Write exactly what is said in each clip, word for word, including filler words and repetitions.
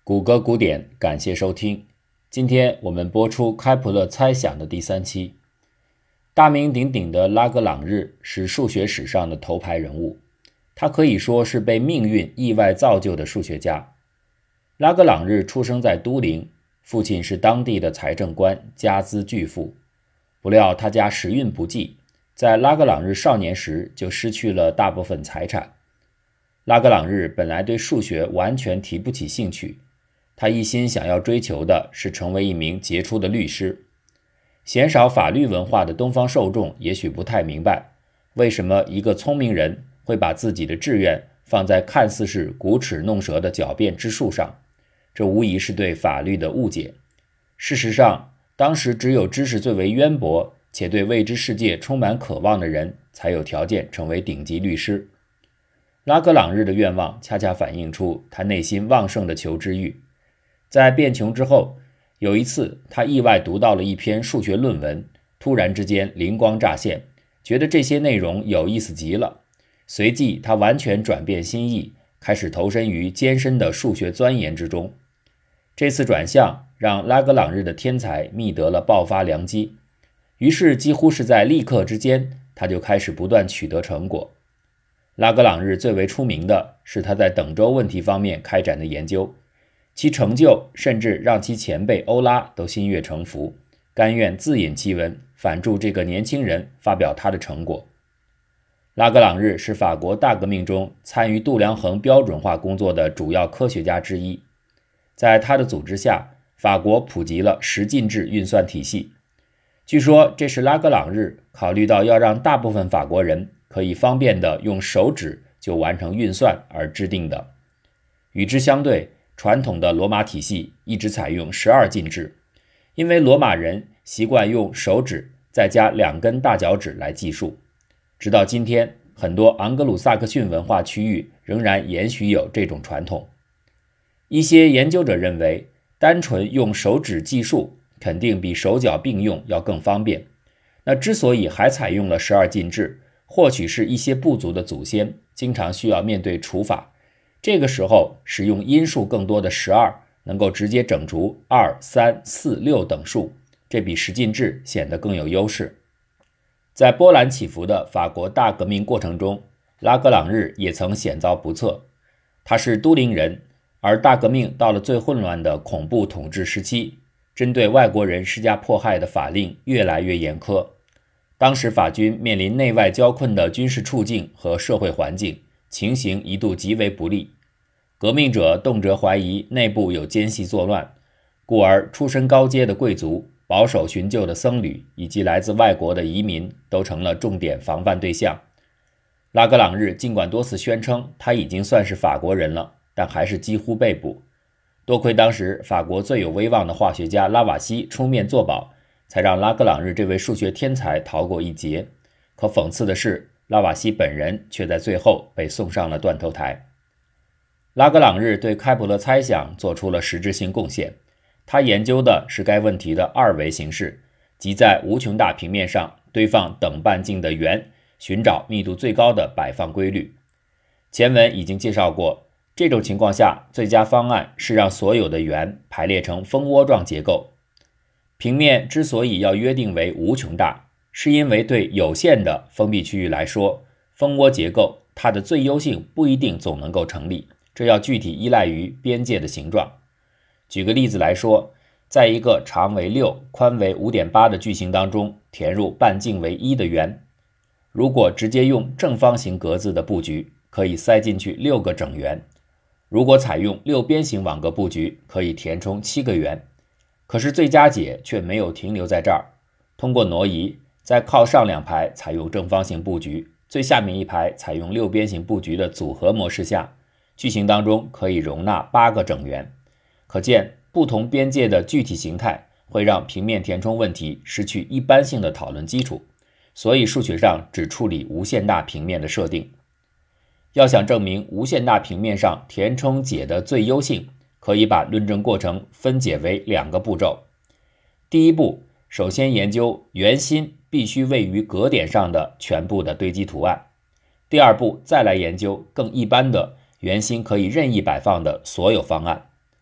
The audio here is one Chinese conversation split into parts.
谷歌古典，感谢收听。今天我们播出开普勒猜想的第三期。大名鼎鼎的拉格朗日是数学史上的头牌人物，他可以说是被命运意外造就的数学家。拉格朗日出生在都灵，父亲是当地的财政官，家资巨富。不料他家时运不济，在拉格朗日少年时就失去了大部分财产。拉格朗日本来对数学完全提不起兴趣，他一心想要追求的是成为一名杰出的律师。鲜少法律文化的东方受众也许不太明白，为什么一个聪明人会把自己的志愿放在看似是鼓齿弄舌的狡辩之术上，这无疑是对法律的误解。事实上，当时只有知识最为渊博且对未知世界充满渴望的人才有条件成为顶级律师。拉格朗日的愿望恰恰反映出他内心旺盛的求知欲。在变穷之后，有一次他意外读到了一篇数学论文，突然之间灵光乍现，觉得这些内容有意思极了。随即他完全转变心意，开始投身于艰深的数学钻研之中。这次转向让拉格朗日的天才觅得了爆发良机，于是几乎是在立刻之间，他就开始不断取得成果。拉格朗日最为出名的是他在等周问题方面开展的研究，其成就甚至让其前辈欧拉都心悦诚服，甘愿自引其文，反助这个年轻人发表他的成果。拉格朗日是法国大革命中参与度量衡标准化工作的主要科学家之一，在他的组织下，法国普及了十进制运算体系。据说这是拉格朗日考虑到要让大部分法国人可以方便地用手指就完成运算而制定的。与之相对，传统的罗马体系一直采用十二进制，因为罗马人习惯用手指再加两根大脚趾来计数。直到今天，很多昂格鲁萨克逊文化区域仍然延续有这种传统。一些研究者认为，单纯用手指计数肯定比手脚并用要更方便。那之所以还采用了十二进制，或许是一些部族的祖先经常需要面对除法，这个时候使用因数更多的十二能够直接整除二、三、四、六等数，这比十进制显得更有优势。在波澜起伏的法国大革命过程中，拉格朗日也曾险遭不测。他是都灵人，而大革命到了最混乱的恐怖统治时期，针对外国人施加迫害的法令越来越严苛。当时法军面临内外交困的军事处境和社会环境，情形一度极为不利。革命者动辄怀疑内部有奸细作乱，故而出身高阶的贵族、保守寻旧的僧侣以及来自外国的移民都成了重点防范对象。拉格朗日尽管多次宣称他已经算是法国人了，但还是几乎被捕。多亏当时法国最有威望的化学家拉瓦锡出面作保，才让拉格朗日这位数学天才逃过一劫。可讽刺的是，拉瓦锡本人却在最后被送上了断头台。拉格朗日对开普勒猜想做出了实质性贡献，他研究的是该问题的二维形式，即在无穷大平面上堆放等半径的圆，寻找密度最高的摆放规律。前文已经介绍过，这种情况下最佳方案是让所有的圆排列成蜂窝状结构。平面之所以要约定为无穷大，是因为对有限的封闭区域来说，蜂窝结构它的最优性不一定总能够成立，这要具体依赖于边界的形状。举个例子来说，在一个长为六、宽为 五点八 的矩形当中填入半径为一的圆，如果直接用正方形格子的布局，可以塞进去六个整圆；如果采用六边形网格布局，可以填充七个圆。可是最佳解却没有停留在这儿，通过挪移，在靠上两排采用正方形布局，最下面一排采用六边形布局的组合模式下，矩形当中可以容纳八个整圆。可见，不同边界的具体形态会让平面填充问题失去一般性的讨论基础，所以数学上只处理无限大平面的设定。要想证明无限大平面上填充解的最优性，可以把论证过程分解为两个步骤。第一步，首先研究圆心必须位于格点上的全部的堆积图案。第二步，再来研究更一般的圆心可以任意摆放的所有方案。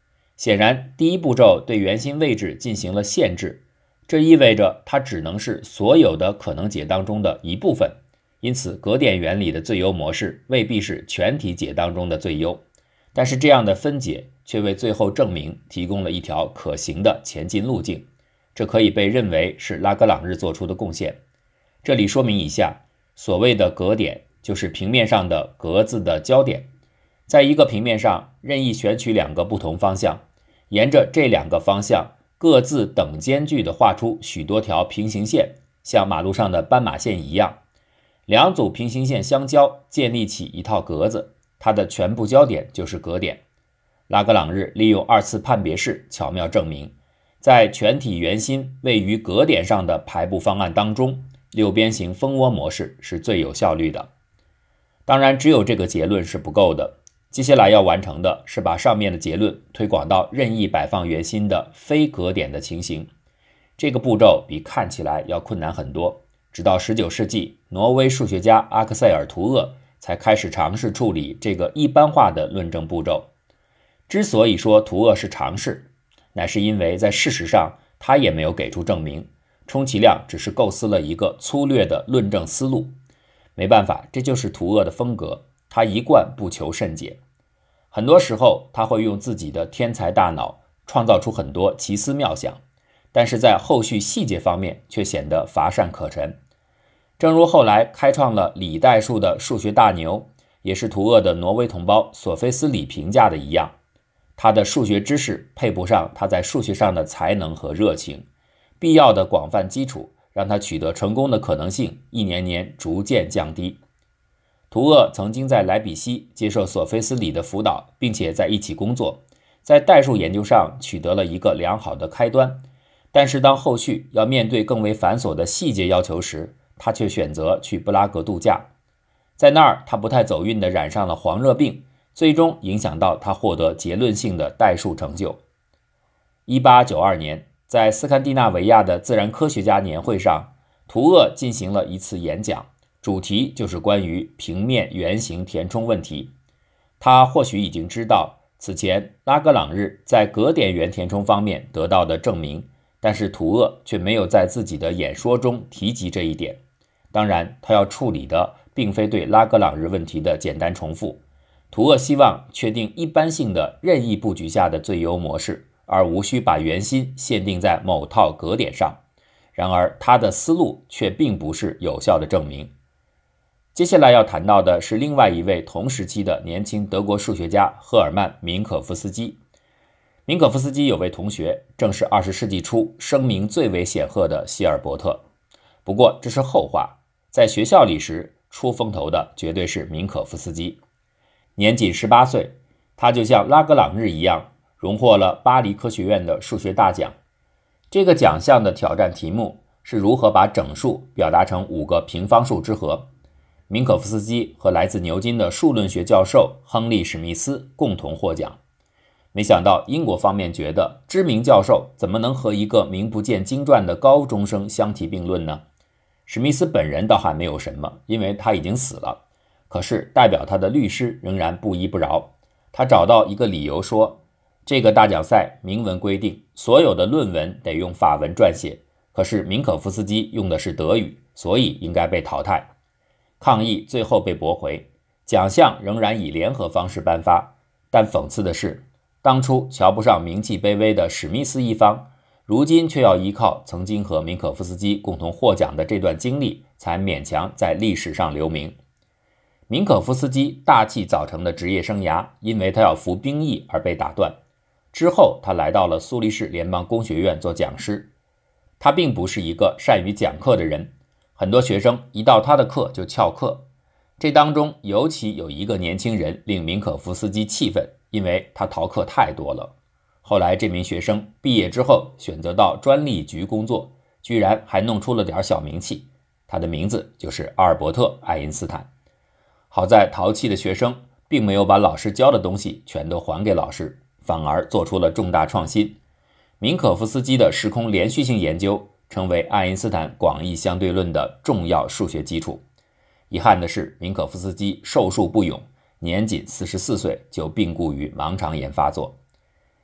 显然，第一步骤对圆心位置进行了限制，这意味着它只能是所有的可能解当中的一部分，因此格点原理的最优模式未必是全体解当中的最优。但是这样的分解却为最后证明提供了一条可行的前进路径，这可以被认为是拉格朗日做出的贡献。这里说明一下，所谓的格点就是平面上的格子的交点，在一个平面上任意选取两个不同方向，沿着这两个方向各自等间距地画出许多条平行线，像马路上的斑马线一样，两组平行线相交，建立起一套格子，它的全部焦点就是格点。拉格朗日利用二次判别式巧妙证明，在全体圆心位于格点上的排布方案当中，六边形蜂窝模式是最有效率的。当然，只有这个结论是不够的，接下来要完成的是把上面的结论推广到任意摆放圆心的非格点的情形。这个步骤比看起来要困难很多，直到十九世纪，挪威数学家阿克塞尔·图厄才开始尝试处理这个一般化的论证步骤。之所以说图厄是尝试，乃是因为在事实上他也没有给出证明，充其量只是构思了一个粗略的论证思路。没办法，这就是图厄的风格，他一贯不求甚解。很多时候他会用自己的天才大脑创造出很多奇思妙想，但是在后续细节方面却显得乏善可陈。正如后来开创了李代数的数学大牛，也是图厄的挪威同胞索菲斯里评价的一样，他的数学知识配不上他在数学上的才能和热情，必要的广泛基础让他取得成功的可能性一年年逐渐降低。图厄曾经在莱比锡接受索菲斯里的辅导，并且在一起工作，在代数研究上取得了一个良好的开端，但是当后续要面对更为繁琐的细节要求时，他却选择去布拉格度假。在那儿他不太走运地染上了黄热病，最终影响到他获得结论性的代数成就。一八九二年，在斯堪的纳维亚的自然科学家年会上，图厄进行了一次演讲，主题就是关于平面圆形填充问题。他或许已经知道此前拉格朗日在格点圆填充方面得到的证明，但是图厄却没有在自己的演说中提及这一点。当然，他要处理的并非对拉格朗日问题的简单重复。图厄希望确定一般性的任意布局下的最优模式，而无需把圆心限定在某套格点上。然而，他的思路却并不是有效的证明。接下来要谈到的是另外一位同时期的年轻德国数学家赫尔曼·明可夫斯基。明可夫斯基有位同学，正是二十世纪初声名最为显赫的希尔伯特。不过这是后话，在学校里时出风头的绝对是明可夫斯基。年仅十八岁，他就像拉格朗日一样，荣获了巴黎科学院的数学大奖。这个奖项的挑战题目是如何把整数表达成五个平方数之和。明可夫斯基和来自牛津的数论学教授亨利·史密斯共同获奖。没想到英国方面觉得知名教授怎么能和一个名不见经传的高中生相提并论呢？史密斯本人倒还没有什么，因为他已经死了。可是代表他的律师仍然不依不饶，他找到一个理由说，这个大奖赛明文规定所有的论文得用法文撰写，可是明可夫斯基用的是德语，所以应该被淘汰。抗议最后被驳回，奖项仍然以联合方式颁发。但讽刺的是，当初瞧不上名气卑微的史密斯一方，如今却要依靠曾经和明可夫斯基共同获奖的这段经历，才勉强在历史上留名。明可夫斯基大器早成的职业生涯，因为他要服兵役而被打断。之后他来到了苏黎世联邦工学院做讲师。他并不是一个善于讲课的人，很多学生一到他的课就翘课。这当中尤其有一个年轻人令明可夫斯基气愤，因为他逃课太多了。后来这名学生毕业之后选择到专利局工作，居然还弄出了点小名气。他的名字就是阿尔伯特·爱因斯坦。好在淘气的学生并没有把老师教的东西全都还给老师，反而做出了重大创新。明可夫斯基的时空连续性研究成为爱因斯坦广义相对论的重要数学基础。遗憾的是，明可夫斯基寿数不永，年仅四十四岁就病故于盲肠炎发作。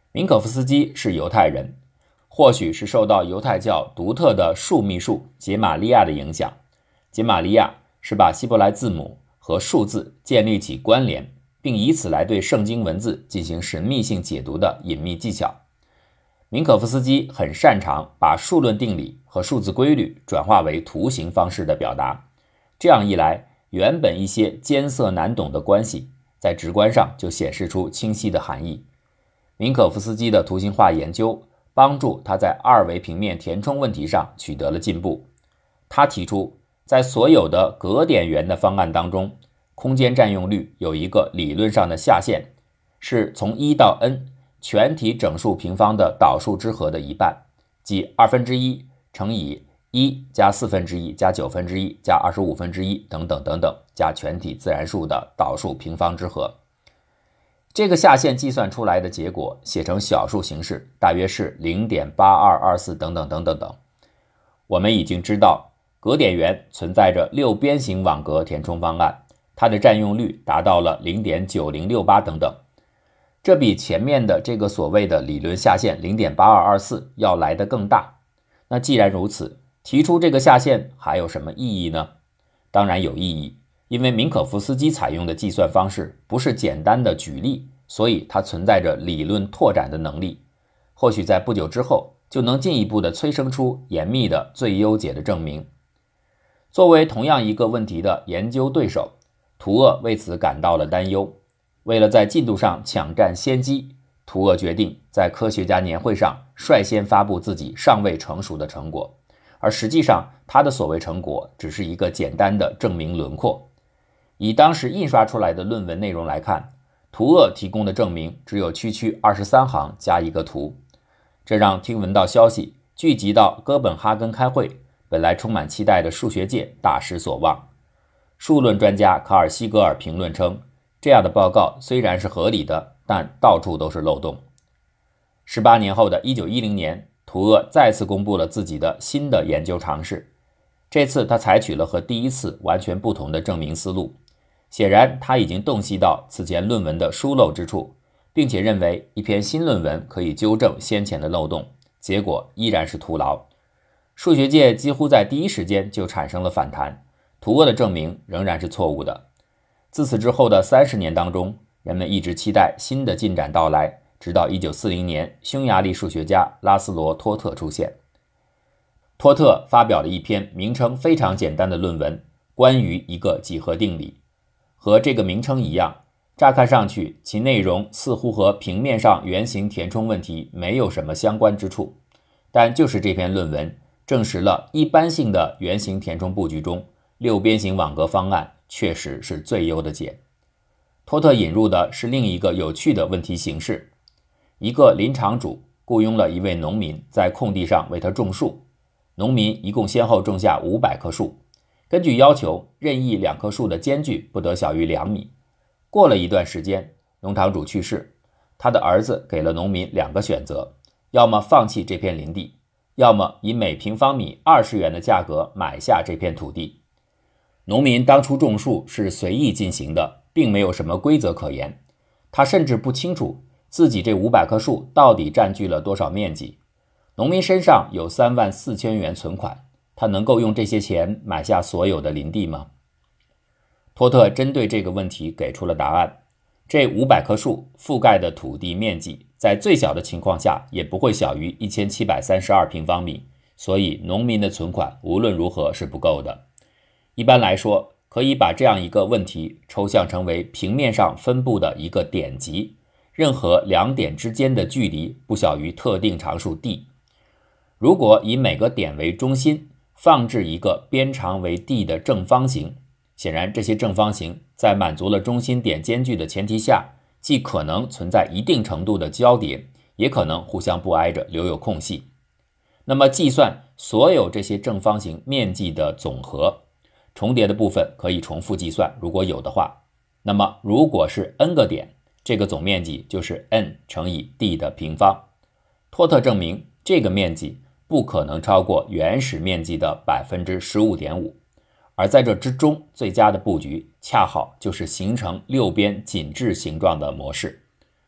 明可夫斯基是犹太人，或许是受到犹太教独特的数秘术杰玛利亚的影响。杰玛利亚是把希伯来字母和数字建立起关联，并以此来对圣经文字进行神秘性解读的隐秘技巧。明可夫斯基很擅长把数论定理和数字规律转化为图形方式的表达，这样一来，原本一些艰涩难懂的关系在直观上就显示出清晰的含义。明可夫斯基的图形化研究帮助他在二维平面填充问题上取得了进步。他提出，在所有的格点元的方案当中，空间占用率有一个理论上的下限，是从一到 n 全体整数平方的导数之和的一半，即二分之一乘以一加四分之一加九分之一加二十五分之一等等等等加全体自然数的导数平方之和。这个下限计算出来的结果写成小数形式，大约是 零点八二二四 等等等等等。我们已经知道格点元存在着六边形网格填充方案，它的占用率达到了 零点九零六八 等等。这比前面的这个所谓的理论下限 零点八二二四 要来得更大。那既然如此，提出这个下限还有什么意义呢？当然有意义，因为明可夫斯基采用的计算方式不是简单的举例，所以它存在着理论拓展的能力。或许在不久之后就能进一步的催生出严密的最优解的证明。作为同样一个问题的研究对手，图厄为此感到了担忧。为了在进度上抢占先机，图厄决定在科学家年会上率先发布自己尚未成熟的成果，而实际上他的所谓成果只是一个简单的证明轮廓。以当时印刷出来的论文内容来看，图厄提供的证明只有区区二十三行加一个图，这让听闻到消息聚集到哥本哈根开会，本来充满期待的数学界大失所望。数论专家卡尔西格尔评论称，这样的报告虽然是合理的，但到处都是漏洞。十八年后的一九一零年，图厄再次公布了自己的新的研究尝试。这次他采取了和第一次完全不同的证明思路。显然他已经洞悉到此前论文的疏漏之处，并且认为一篇新论文可以纠正先前的漏洞，结果依然是徒劳。数学界几乎在第一时间就产生了反弹，图厄的证明仍然是错误的。自此之后的三十年当中，人们一直期待新的进展到来，直到一九四零年，匈牙利数学家拉斯罗·托特出现。托特发表了一篇名称非常简单的论文，关于一个几何定理。和这个名称一样，乍看上去其内容似乎和平面上圆形填充问题没有什么相关之处，但就是这篇论文证实了一般性的圆形填充布局中，六边形网格方案确实是最优的解。托特引入的是另一个有趣的问题形式：一个林场主雇佣了一位农民在空地上为他种树，农民一共先后种下五百棵树，根据要求，任意两棵树的间距不得小于两米。过了一段时间，农场主去世，他的儿子给了农民两个选择，要么放弃这片林地，要么以每平方米二十元的价格买下这片土地。农民当初种树是随意进行的，并没有什么规则可言，他甚至不清楚自己这五百棵树到底占据了多少面积。农民身上有三万四千元存款，他能够用这些钱买下所有的林地吗？托特针对这个问题给出了答案。这五百棵树覆盖的土地面积在最小的情况下也不会小于一千七百三十二平方米，所以农民的存款无论如何是不够的。一般来说，可以把这样一个问题抽象成为平面上分布的一个点集，任何两点之间的距离不小于特定常数 d。如果以每个点为中心，放置一个边长为 d 的正方形，显然这些正方形在满足了中心点间距的前提下，既可能存在一定程度的交叠，也可能互相不挨着留有空隙。那么计算所有这些正方形面积的总和，重叠的部分可以重复计算，如果有的话。那么如果是 n 个点，这个总面积就是 n 乘以 d 的平方。托特证明这个面积不可能超过原始面积的 百分之十五点五， 而在这之中最佳的布局恰好就是形成六边紧致形状的模式。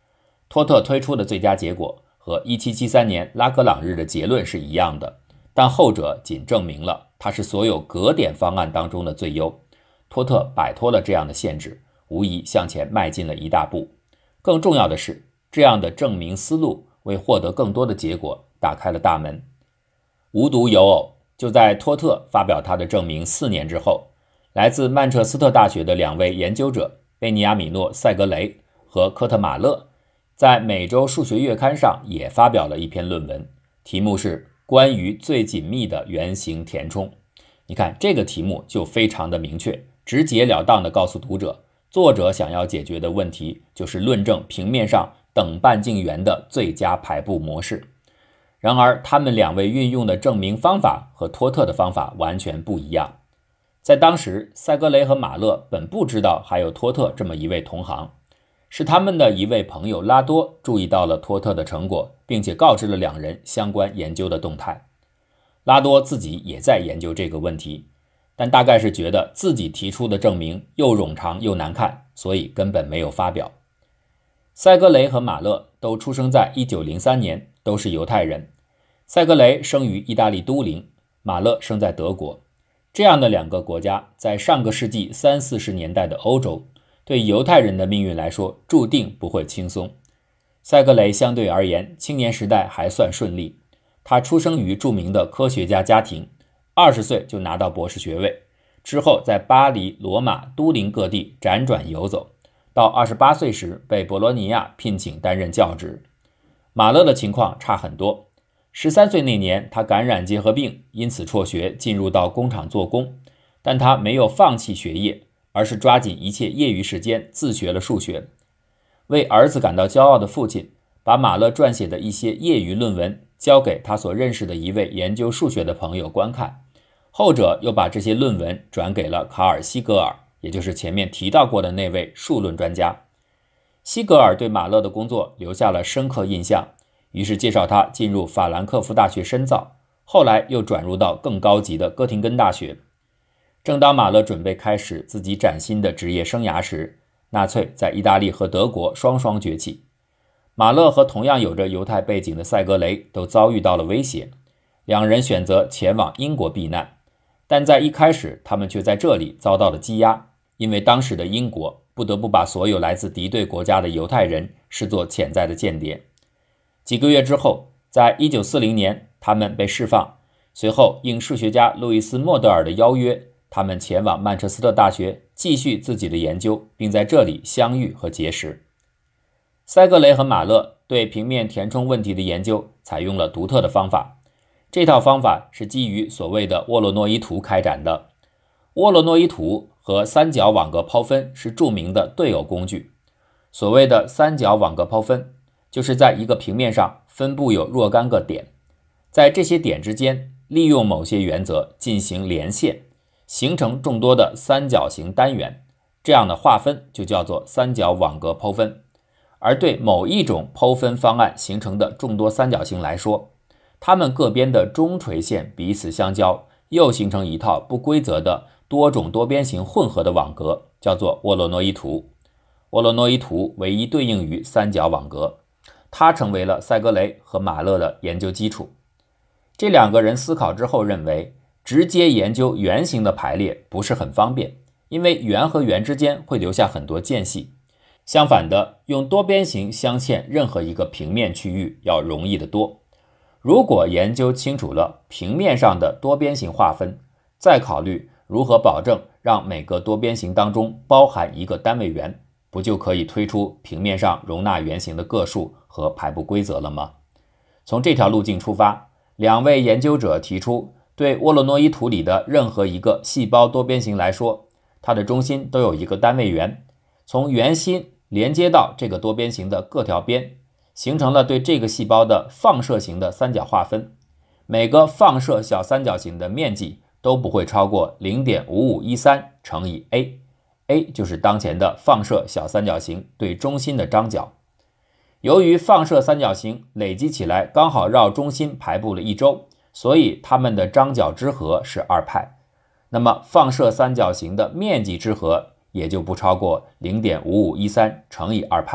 托特推出的最佳结果和一七七三年拉格朗日的结论是一样的，但后者仅证明了它是所有格点方案当中的最优。托特摆脱了这样的限制，无疑向前迈进了一大步。更重要的是，这样的证明思路为获得更多的结果打开了大门。无独有偶，就在托特发表他的证明四年之后，来自曼彻斯特大学的两位研究者贝尼亚米诺·塞格雷和科特·马勒在每周数学月刊上也发表了一篇论文，题目是关于最紧密的圆形填充。你看这个题目就非常的明确，直截了当地告诉读者，作者想要解决的问题就是论证平面上等半径圆的最佳排布模式。然而他们两位运用的证明方法和托特的方法完全不一样。在当时，塞格雷和马勒本不知道还有托特这么一位同行，是他们的一位朋友拉多注意到了托特的成果，并且告知了两人相关研究的动态。拉多自己也在研究这个问题，但大概是觉得自己提出的证明又冗长又难看，所以根本没有发表。塞格雷和马勒都出生在一九零三年，都是犹太人。塞格雷生于意大利都灵，马勒生在德国。这样的两个国家在上个世纪三四十年代的欧洲，对犹太人的命运来说注定不会轻松。塞格雷相对而言青年时代还算顺利，他出生于著名的科学家家庭，二十岁就拿到博士学位，之后在巴黎、罗马、都灵各地辗转游走，到二十八岁时被博罗尼亚聘请担任教职。马勒的情况差很多，十三岁那年他感染结核病，因此辍学进入到工厂做工，但他没有放弃学业，而是抓紧一切业余时间自学了数学。为儿子感到骄傲的父亲把马勒撰写的一些业余论文交给他所认识的一位研究数学的朋友观看，后者又把这些论文转给了卡尔·西格尔，也就是前面提到过的那位数论专家。西格尔对马勒的工作留下了深刻印象，于是介绍他进入法兰克福大学深造，后来又转入到更高级的哥廷根大学。正当马勒准备开始自己崭新的职业生涯时，纳粹在意大利和德国双双崛起。马勒和同样有着犹太背景的塞格雷都遭遇到了威胁，两人选择前往英国避难，但在一开始他们却在这里遭到了羁押，因为当时的英国不得不把所有来自敌对国家的犹太人视作潜在的间谍。几个月之后，在一九四零年他们被释放，随后应数学家路易斯·莫德尔的邀约，他们前往曼彻斯特大学继续自己的研究，并在这里相遇和结识。塞格雷和马勒对平面填充问题的研究采用了独特的方法，这套方法是基于所谓的沃罗诺伊图开展的。沃罗诺伊图和三角网格抛分是著名的对偶工具。所谓的三角网格抛分，就是在一个平面上分布有若干个点，在这些点之间利用某些原则进行连线，形成众多的三角形单元，这样的划分就叫做三角网格抛分。而对某一种抛分方案形成的众多三角形来说，它们各边的中垂线彼此相交，又形成一套不规则的多种多边形混合的网格，叫做沃罗诺伊图。沃罗诺伊图唯一对应于三角网格，它成为了塞格雷和马勒的研究基础。这两个人思考之后认为，直接研究圆形的排列不是很方便，因为圆和圆之间会留下很多间隙。相反的，用多边形镶嵌任何一个平面区域要容易得多。如果研究清楚了平面上的多边形划分，再考虑如何保证让每个多边形当中包含一个单位圆，不就可以推出平面上容纳圆形的个数和排布规则了吗？从这条路径出发，两位研究者提出，对沃罗诺伊图里的任何一个细胞多边形来说，它的中心都有一个单位圆，从圆心连接到这个多边形的各条边，形成了对这个细胞的放射型的三角划分。每个放射小三角形的面积都不会超过 零点五五一三 乘以 a，A 就是当前的放射小三角形对中心的张角。由于放射三角形累积起来刚好绕中心排布了一周，所以它们的张角之和是二派。那么放射三角形的面积之和也就不超过 零点五五一三 乘以二派，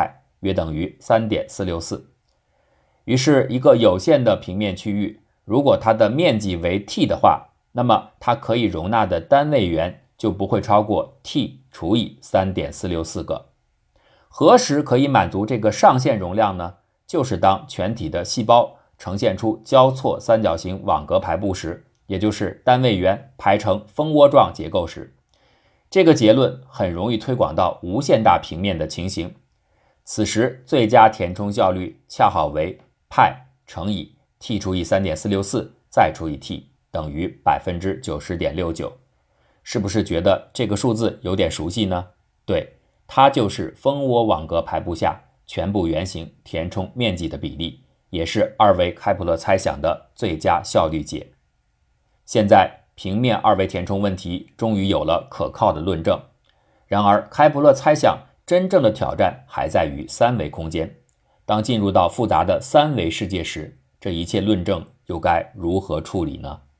约等于 三点四六四。于是一个有限的平面区域，如果它的面积为 t 的话，那么它可以容纳的单位元就不会超过 t 除以 三点四六四 个。何时可以满足这个上限容量呢？就是当全体的细胞呈现出交错三角形网格排布时，也就是单位元排成蜂窝状结构时。这个结论很容易推广到无限大平面的情形。此时最佳填充效率恰好为派乘以 t 除以 三点四六四 再除以 t 等于 百分之九十点六九。 是不是觉得这个数字有点熟悉呢？对，它就是蜂窝网格排布下全部圆形填充面积的比例，也是二维开普勒猜想的最佳效率解。现在平面二维填充问题终于有了可靠的论证。然而开普勒猜想真正的挑战还在于三维空间。当进入到复杂的三维世界时，这一切论证又该如何处理呢？